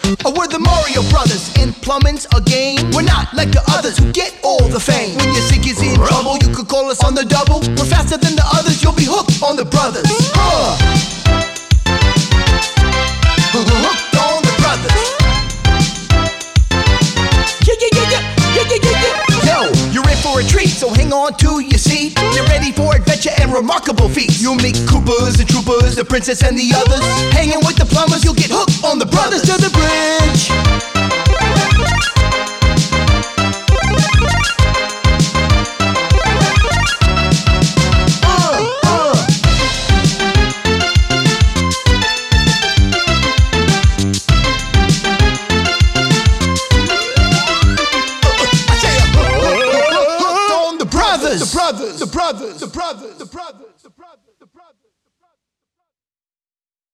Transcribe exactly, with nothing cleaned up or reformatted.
Oh, we're the Mario Brothers, and plumbing's a game. We're not like the others who get all the fame. When your sink is in trouble, you could call us on the double. We're faster than the others, you'll be hooked on the brothers. Uh. Hooked on the brothers. Yeah, yeah, yeah, yeah, yeah, yeah, yeah, yeah. Yo, you're in for a treat, so hang on to your seat. You're ready for adventure and remarkable feats. You'll meet Koopas and Troopers, the princess and the others. Hanging with the plumbers, you'll get hooked on the brothers. To the bridge. The brothers, the brothers, the brothers, the brothers.